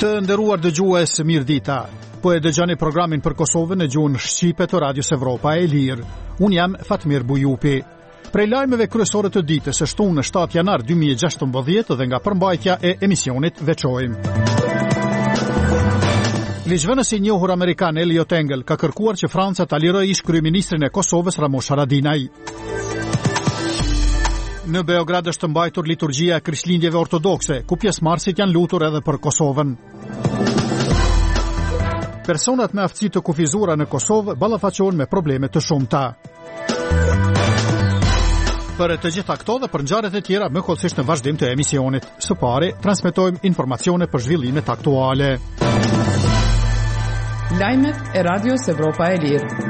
Të nderuar dëgjues, mirëdita. Po e dëgjoni programin për Kosovën në gjuhën shqipe të Radios Evropa e Lirë. Unë jam Fatmir Bujupi. Prej lajmeve kryesore të ditës së shtunë 7 janar 2016 dhe nga përmbajtja e emisionit veçojmë. Ligjvënësi i njohur amerikan Eliot Engel ka kërkuar që Franca ta lirojë ish-kryeministrin e Kosovës Ramush Haradinaj. Në Beograd është mbajtur liturgjia e Krishtlindjeve ortodokse, ku pjesëmarrësit janë lutur edhe për Kosovën. Personat me aftësi të kufizuara në Kosovë ballafaqohen me probleme të shumta. Për të gjitha këto dhe për ngjarjet e tjera më kollësisht në vazhdim të emisionit. Së pari, transmetojmë informacione për zhvillimet aktuale. Lajmet e Radios Evropa e Lirë.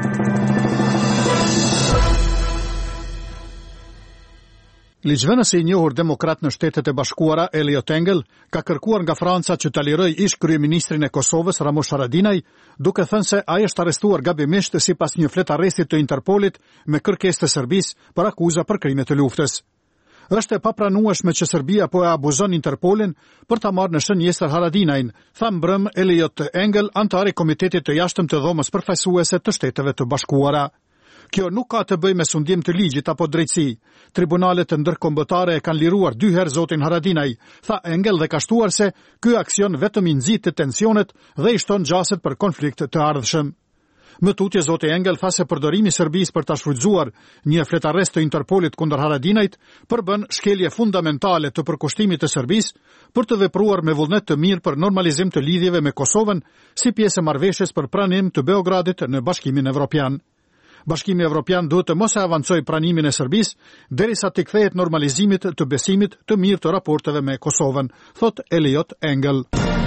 Ligjvënësi i njohur demokrat në Shtetet e Bashkuara Eliot Engel ka kërkuar nga Franca që ta lirojë ish-kryeministrin e Kosovës Ramush Haradinaj, duke thënë se ai është arrestuar gabimisht sipas një fletarresti të Interpolit me kërkesë të Serbisë për akuza për krime të luftës. Është e papranueshme që Serbia po e abuzon Interpolin për ta marrë në shënjestër Haradinajin, tha mbrëm Eliot Engel, antar i Komitetit të Jashtëm të Dhomës Përfaqësuese të Shteteve të Bashkuara. Kjo nuk ka të bëjë me sundim të ligjit apo drejtësi. Tribunalet të ndërkombëtare e kanë liruar 2 herë zotin Haradinaj, tha Engel dhe ka shtuar se ky aksion vetëm i nxit tensionet dhe i shton gjaset për konflikt të ardhshëm. Më tutje zoti Engel tha se përdorimi i Serbisë për ta shfrytzuar një fletarrest të Interpolit kundër Haradinajt përbën shkelje fundamentale të përkushtimit të Serbisë për të vepruar me vullnet të mirë për normalizim të lidhjeve me Kosovën si pjesë e marrëveshjes për pranim të Beogradit në Bashkimin Evropian. Bashkimi Evropian duhet të mos e avancojë pranimin e Serbisë derisa të kthehet normalizimit të besimit të mirë të raporteve me Kosovën, thot Eliot Engel.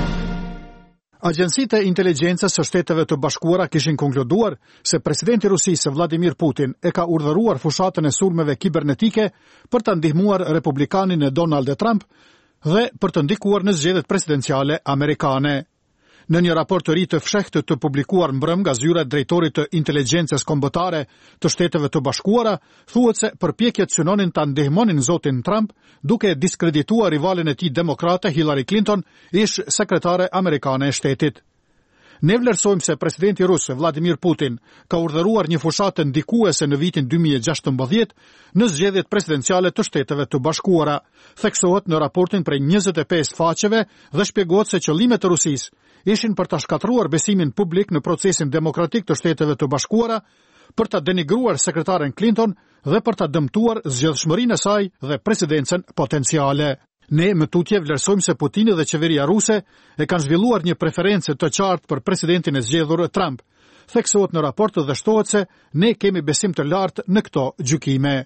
Agjencitë e inteligjencës së Shteteve të Bashkuara kishin konkluduar se presidenti i Rusisë Vladimir Putin e ka urdhëruar fushatën e sulmeve kibernetike për ta ndihmuar republikanin e Donald Trump dhe për të ndikuar në zgjedhjet presidenciale amerikane. Në një raport të ri të fshehtë të publikuar mbrëm nga zyra e drejtorit të inteligjencës kombëtare të Shteteve të Bashkuara, thuhet se përpjekjet synonin ta ndihmonin zotin Trump duke diskredituar rivalin e tij demokrate Hillary Clinton, ish sekretare amerikane e shtetit. Ne vlerësojmë se presidenti rus Vladimir Putin ka urdhëruar një fushatë ndikuese në vitin 2016 në zgjedhjet presidenciale të Shteteve të Bashkuara, theksohet në raportin prej 25 faqeve dhe shpjegohet se qëllimet e Rusisë ishin për ta shkatruar besimin publik në procesin demokratik të Shteteve të Bashkuara, për ta denigruar sekretaren Clinton dhe për ta dëmtuar zgjedhshmërinë e saj dhe presidencën potenciale. Ne më tutje vlerësojmë se Putini dhe qeveria ruse e kanë zhvilluar një preferencë të qartë për presidentin e zgjedhur Trump. Theksohet në raport dhe shtohet se ne kemi besim të lartë në këto gjykime.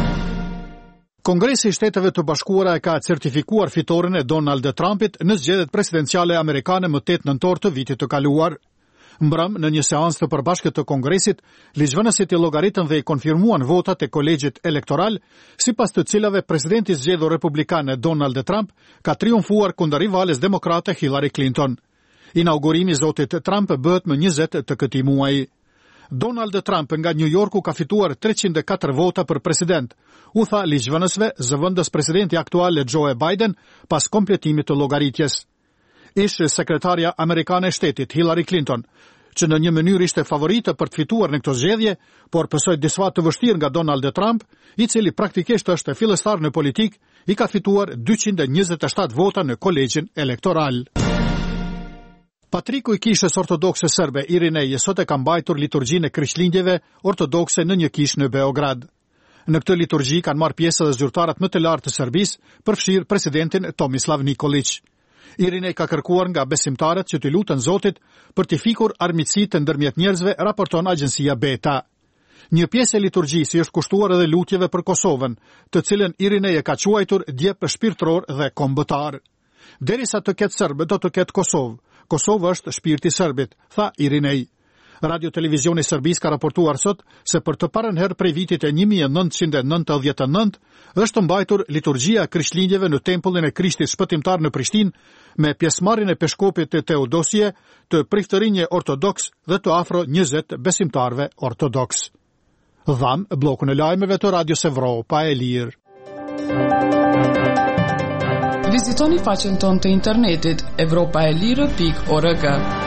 Kongresi i Shteteve të Bashkuara e ka certifikuar fitoren e Donald Trumpit në zgjedhjet presidenciale amerikane më 8 nëntor të vitit të kaluar. Mbrëm, në një seancë të përbashkët të Kongresit, ligjvënësit i llogaritën dhe i konfirmuan votat e kolegjit elektoral, sipas të cilave presidenti zgjedhur republikan Donald Trump ka triumfuar kundër rivales demokrate Hillary Clinton. Inaugurimi i zotit Trump bëhet më 20 të këtij muaji. Donald Trump nga New Yorku ka fituar 304 vota për president, u tha ligjvënësve zëvendës presidenti aktual Joe Biden pas kompletimit të llogaritjes. Ish sekretarja amerikane e shtetit Hillary Clinton, që në një mënyrë ishte favorite për të fituar në këto zgjedhje, por pësoi disa të vështirë nga Donald Trump, i cili praktikisht është fillestar në politik, i ka fituar 227 vota në kolegjin elektoral. Patriku i kishës ortodokse serbe Irinej sot e ka mbajtur liturgjinë e Krishtlindjeve ortodokse në një kishë në Beograd. Në këtë liturgji kanë marrë pjesë edhe zyrtarët më të lartë të Serbisë, përfshirë presidentin Tomislav Nikolić. Irinej ka kërkuar nga besimtarët që të lutën Zotit për të fikur armiqësitë ndërmjet njerëzve, raporton agjencia Beta. Një pjesë e liturgjisë është kushtuar edhe lutjeve për Kosovën, të cilën Irinej e ka quajtur djep shpirtëror dhe kombëtar. Derisa të ketë serbë, do të ketë Kosovë. Kosovë është shpirti i serbit, tha Irinej. Radio Televizioni i Serbisë ka raportuar sot se për të parën herë prej vitit e 1999 është mbajtur liturgjia e Krishtlindjeve në tempullin e Krishtit Shpëtimtar në Prishtinë me pjesëmarrjen e peshkopit të Teodosie, të priftërinje ortodoks dhe të afro 20 besimtarve ortodoks. Dham blokun e lajmeve të Radios Evropa e Lirë. Vizitoni faqen tonë të internetit evropaelirë.org.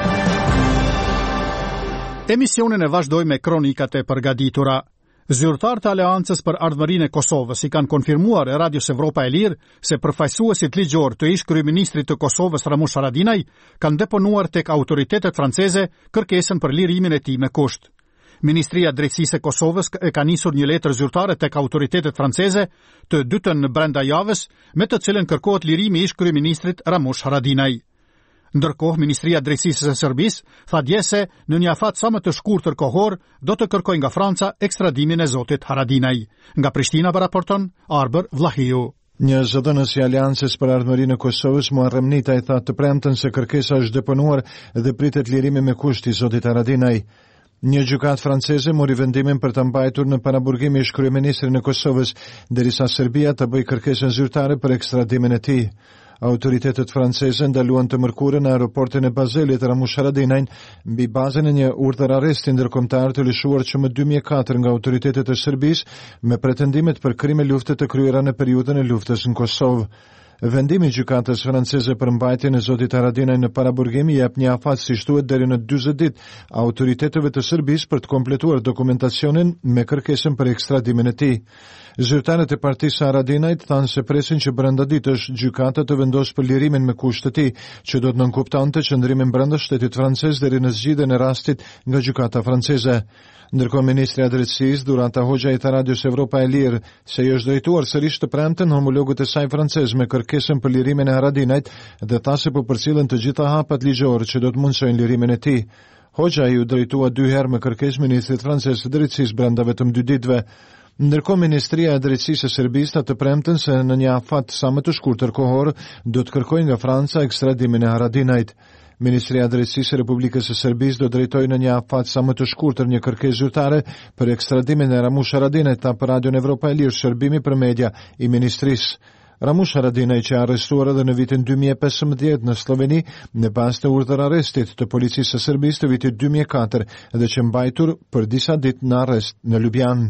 Emisionin e vazhdoj me kronikat e përgatitura. Zyrtarët të Aleancës për Ardhmërinë e Kosovës i kanë konfirmuar Radios Evropa e Lirë se përfaqësuesit ligjor të ish kryeministrit të Kosovës Ramush Haradinaj kanë deponuar tek autoritetet franceze kërkesën për lirimin e tij me kusht. Ministria e Drejtësisë e Kosovës e ka nisur një letër zyrtare tek autoritetet franceze të dytën brenda javës, me të cilën kërkohet lirimi i ish kryeministrit Ramush Haradinaj. Ndërkohë, Ministria e Drejtësisë e Serbisë tha dje se në një afat sa më të shkurtër kohor do të kërkojë nga Franca ekstradimin e zotit Haradinaj. Nga Prishtina raporton Arber Vlahiu. Një zëdhënës i Aleancës për Ardhmërinë e Kosovës, Muharrem Nita, i tha të premten se kërkesa është deponuar dhe pritet lirimi me kusht i zotit Haradinaj. Një gjykatë franceze mori vendimin për të mbajtur në paraburgim ish kryeministrin e Kosovës, derisa Serbia të bëjë kërkesën zyrtare për ekstradimin e tij. Autoritetet franceze ndaluan të mërkurën në aeroportin e Bazelit Ramush Haradinajn mbi bazën e një urdhër arresti ndërkombëtar të lëshuar që më 2004 nga autoritetet e Serbisë me pretendimet për krime lufte të kryera në periudhën e luftës në Kosovë. Vendimi i gjykatës franceze për mbajtjen e zotit Haradinaj në paraburgim i jep një afat si shtuhet deri në 40 ditë autoriteteve të Serbisë për të kompletuar dokumentacionin me kërkesën për ekstradimin e tij. Zyrtarët e partisë Haradinajt thanë se presin që brenda ditësh gjykata të vendosë për lirimin me kusht të tij, që do të nënkuptonte qëndrimin brenda shtetit francez deri në zgjidhjen e rastit nga gjykata franceze. Ndërkohë, Ministri i Drejtësisë Durata Hoxha i tha Radios Evropa e Lirë se i është drejtuar sërish të premten homologët e saj francez me kërkesën për lirimin e Haradinajt dhe tha se po përcillen të gjitha hapat ligjore që do të mundsojnë lirimin e tij. Hoxha i u drejtua 2 herë me kërkesë ministrit francez të drejtësisë brenda vetëm 2 ditëve. Ndërkohë, Ministria e Drejtësisë e Serbisë të premten se në një afat sa më të shkurtër kohor do të kërkojë nga Franca ekstradimin e Haradinajt. Ministria e Drejtësisë e Republikës së Serbisë do drejtojë në një afat sa më të shkurtër një kërkesë zyrtare për ekstradimin e Ramush Haradinajt, tha për Radion Evropa e Lirë shërbimi për media i ministrisë. Ramush Haradinaj, që arrestuar edhe në vitin 2015 në Sloveni në bazë të urdhër arrestit të policisë së Serbisë të vitit 2004 dhe që mbajtur për disa ditë në arrest në Ljubljanë.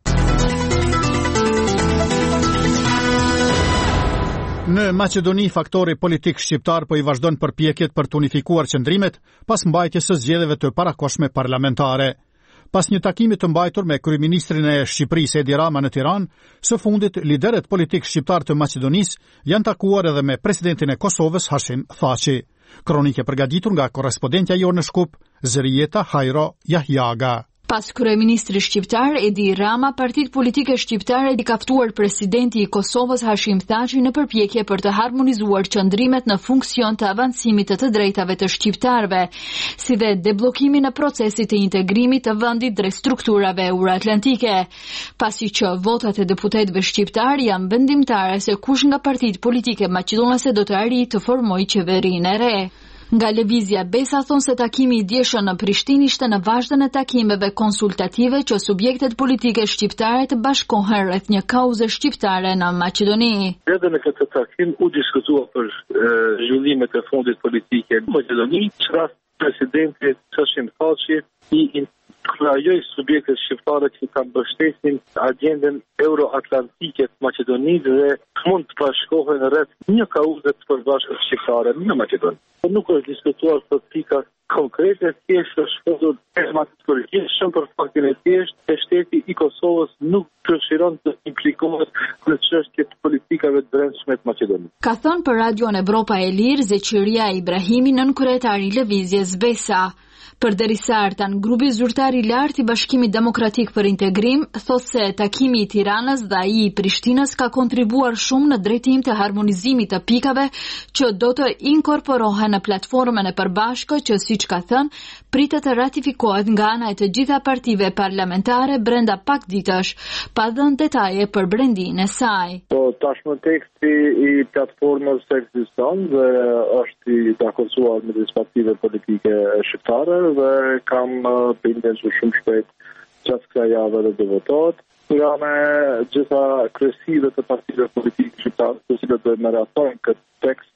Në Maqedoni, faktori politik shqiptar po i vazhdon përpjekjet për të unifikuar qëndrimet pas mbajtjes së zgjedhjeve të parakohshme parlamentare. Pas një takimi të mbajtur me kryeministrin e Shqipërisë Edi Rama në Tiranë, së fundit liderët politik shqiptar të Maqedonisë janë takuar edhe me presidentin e Kosovës Hashim Thaçi. Kronike përgatitur nga korrespondentja jonë në Shkup, Zërijeta Hajro Jahjaga. Pas kryeministri shqiptar Edi Rama, partitë politike shqiptare i ka ftuar presidenti i Kosovës Hashim Thaçi në përpjekje për të harmonizuar qëndrimet në funksion të avancimit të drejtave të shqiptarëve, si dhe debllokimin e procesit të integrimit të vendit drejt strukturave euroatlantike. Pasi që votat e deputetëve shqiptar janë vendimtare se kush nga partitë politike maqedonase do të arrijë të formojë qeverinë e re. Nga lëvizja Besa thonë se takimi i djeshëm në Prishtinë ishte në vazhdën e takimeve konsultative që subjektet politike shqiptare të bashkohen rreth një kauze shqiptare në Maqedoni. Edhe në këtë takim u diskutua për zhvillimet e fundit politike në Maqedoni, që presidenti Hashim Thaçi i krajoj subjektet shqiptare që kanë mbështesin agendën euroatlantike të Maqedonisë dhe mund të bashkohen rreth një kauze të përbashkët shqiptare në Maqedoni. Por nuk është diskutuar për pika konkrete, thjesht është folur përgjithshëm për faktin e thjeshtë se shteti i Kosovës nuk dëshiron të implikohet në çështjet politikave të brendshme të Maqedonisë. Ka thënë për Radion Evropa e Lirë Zeqiria Ibrahimi, nënkryetari i lëvizjes Besa. Përderisa artan, grupi zyrtar i lartë i Bashkimit Demokratik për Integrim thotë se takimi i Tiranës dhe ai i Prishtinës ka kontribuar shumë në drejtim të harmonizimit të pikave që do të inkorporohen në platformën e përbashkët që, siç ka thënë, pritet të ratifikohet nga ana e të gjitha partive parlamentare brenda pak ditësh, pa dhënë detaje për brendinë e saj. Tashmë teksti i platformës ekziston dhe është i dakorcuar me disa partive politike shqiptare dhe kam bindjen që shumë shpejt gjatë kësaj jave do votohet. Nga me gjitha kryesive të partive politike shqiptare, të cilët do të merratojnë këtë tekst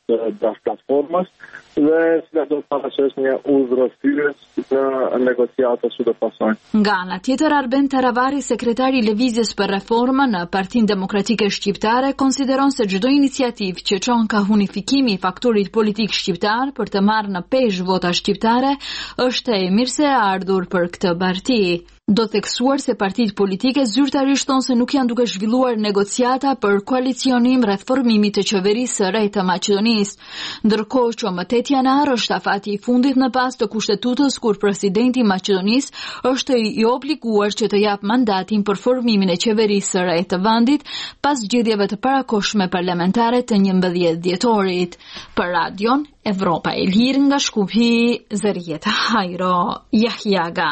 të platformës dhe cila do të paraqes një udhëheqës në negociata që do pasojnë. Nga ana tjetër, Arben Taravari, sekretari i Lëvizjes për Reformën në Partinë Demokratike Shqiptare, konsideron se çdo iniciativë që çon ka unifikimi i faktorit politik shqiptar për të marrë në peshë vota shqiptare është e mirë se ardhur për këtë parti. Do theksuar se partitë politike zyrtarisht thonë se nuk janë duke zhvilluar negociata për koalicionim rreth formimit të qeverisë së re të Maqedonisë, ndërkohë që më 8 janar është afati i fundit në pas të kushtetutës kur presidenti i Maqedonisë është i obliguar që të jap mandatin për formimin e qeverisë së re të vendit pas zgjedhjeve të parakohshme parlamentare të 11 dhjetorit. Për Radion Evropa e Lirë nga Shkupi, Zërieta Hajro, Jahjaga.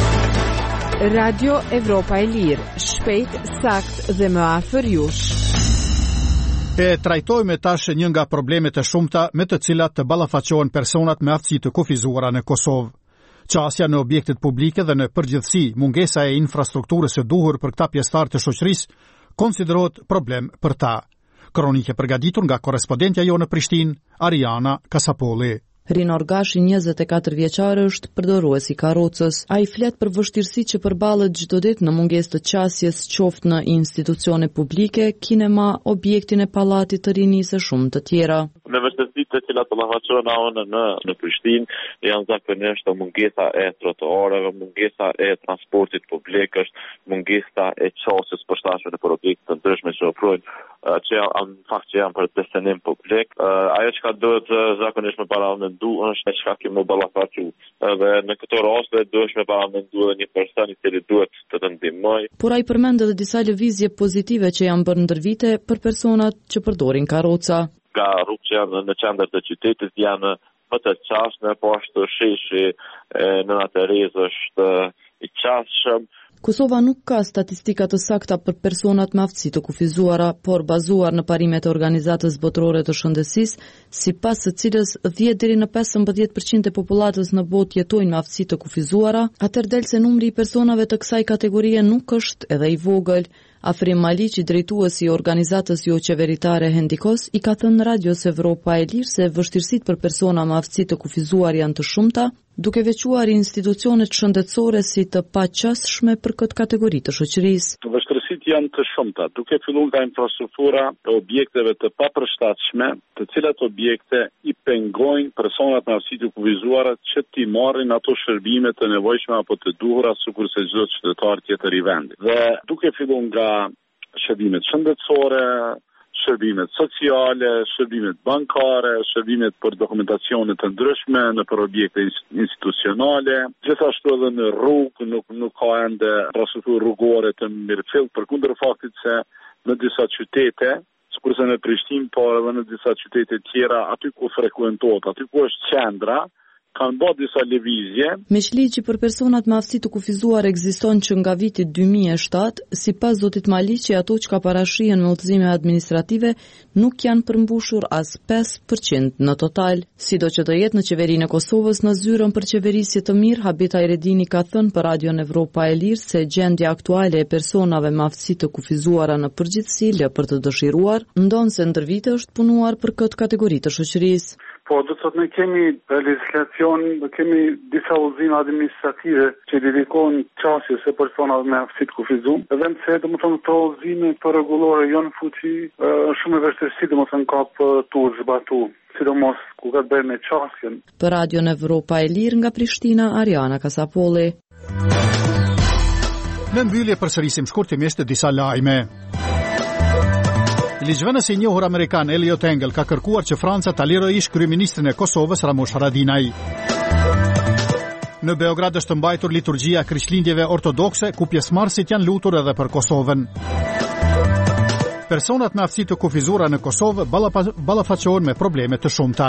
Radio Evropa e Lirë, shpejt, sakt dhe më afër jush. E trajtojmë tash një nga problemet e shumta me të cilat të ballafaqohen personat me aftësi të kufizuara në Kosovë. Qasja në objektet publike dhe në përgjithësi mungesa e infrastrukturës së duhur për këta pjesëtarë të shoqërisë konsiderohet problem për ta. Kronike përgatitur nga korrespondentja jo në Prishtinë, Ariana Kasapolli. Rinor Gashi, 24 vjeçar, është përdorues i karrocës. Ai flet për vështirësitë që përballet çdo ditë në mungesë të qasjes, qoftë në institucione publike, kinema, objektin e pallatit të rinisë e shumë të tjera. Në vështirësitë të cilat ballafaqohen në Prishtinë janë zakonisht mungesa e trotuareve, mungesa e transportit publik, është mungesa e qasjes përshtatshme për objekte të ndryshme që ofrojnë që janë fakt që janë për destinim publik. Ajo që duhet zakonisht me paramendu është çka kemi ballafaqur. Dhe në këtë rast duhet me paramendu një person i cili duhet të të ndihmojë. Por ai përmend edhe disa lëvizje pozitive që janë bërë ndër vite për personat që përdorin karroca. Ka rrugë që janë në qendër të qytetit janë më të qasshme, po ashtu sheshi në Terezë është i qasshëm. Kosova nuk ka statistika të sakta për personat me aftësi të kufizuara, por bazuar në parimet e Organizatës Botërore të Shëndetësisë, sipas së cilës 10 deri në 15% e popullatës në botë jetojnë me aftësi të kufizuara, atëherë del se numri i personave të kësaj kategorie nuk është edhe i vogël. Afrim Maliqi, drejtuesi i organizatës jo qeveritare Hendikos, i ka thënë Radios Evropa e Lirë se vështirësitë për persona me aftësi të kufizuar janë të shumta, duke veçuar institucionet shëndetësore si të paqasshme për këtë kategori të shoqërisë. Vështirësitë janë të shumta, duke filluar nga infrastruktura e objekteve të papërshtatshme, të cilat objekte i pengojnë personat me aftësi të kufizuara që t'i marrin ato shërbime të nevojshme apo të duhura sikurse çdo qytetar tjetër i vendit. Dhe duke filluar nga shërbimet shëndetësore, shërbimet sociale, shërbimet bankare, shërbimet për dokumentacione të ndryshme në për objekte institucionale, gjithashtu edhe në rrugë nuk ka ende infrastrukturë rrugore të mirëfillt, përkundër faktit se në disa qytete, sikurse në Prishtinë, por edhe në disa qytete tjera, aty ku frekuentohet, aty ku është qendra, kanë bërë disa lëvizje. Meqligji për personat me aftësi të kufizuar ekziston që nga viti 2007, sipas zotit Maliqi, ato që ka parashihen me udhëzime administrative nuk janë përmbushur as 5% në total. Sido që të jetë në qeverinë e Kosovës, në zyrën për qeverisje të mirë, Habita Iredini ka thënë për Radion Evropa e Lirë se gjendja aktuale e personave me aftësi të kufizuara në përgjithësi lë për të dëshiruar, ndonse ndër vite është punuar për këtë kategori të shoqërisë. Po, do të thotë ne kemi legislacion, kemi disa udhëzime administrative që dedikohen qasjes së personave me aftësi të kufizuar. Edhe pse domethënë këto udhëzime të rregullore janë në fuqi, është shumë e vështirë domethënë ka për tu zbatu, sidomos ku ka të bëjë me qasjen. Për Radion Evropa e Lirë nga Prishtina, Ariana Kasapolli. Në mbyllje përsërisim shkurtimisht disa lajme. Ligjvënësi i njohur amerikan Elliot Engel ka kërkuar që Franca ta lirojë ish kryeministrin e Kosovës Ramush Haradinaj. Në Beograd është mbajtur liturgjia e Krishtlindjeve ortodokse, ku pjesëmarrësit janë lutur edhe për Kosovën. Personat me aftësi të kufizuara në Kosovë ballafaqohen me probleme të shumta.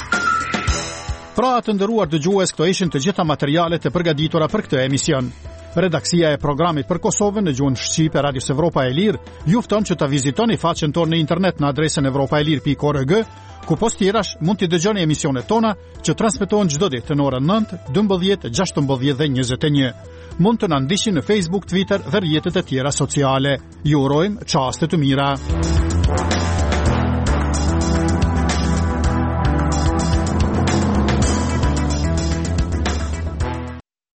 Pra të nderuar dëgjues, këto ishin të gjitha materialet e përgatitura për këtë emision. Redaksia e programit për Kosovën në gjuhën shqipe e Radios Evropa e Lirë ju fton që ta vizitoni faqen tonë në internet në adresën evropaelir.org, ku post tjerash mund t'i dëgjoni emisionet tona që transmetohen çdo ditë në orën 9, 12, 16 dhe 21. Mund të na ndiqni në Facebook, Twitter dhe rrjetet e tjera sociale. Ju urojmë çaste të mira.